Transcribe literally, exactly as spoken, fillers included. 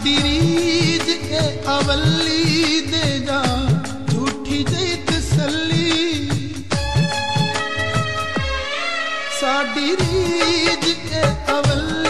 साडी रीज ए अवली दे जा झूठी जई तसल्ली साडी रीज ए अवली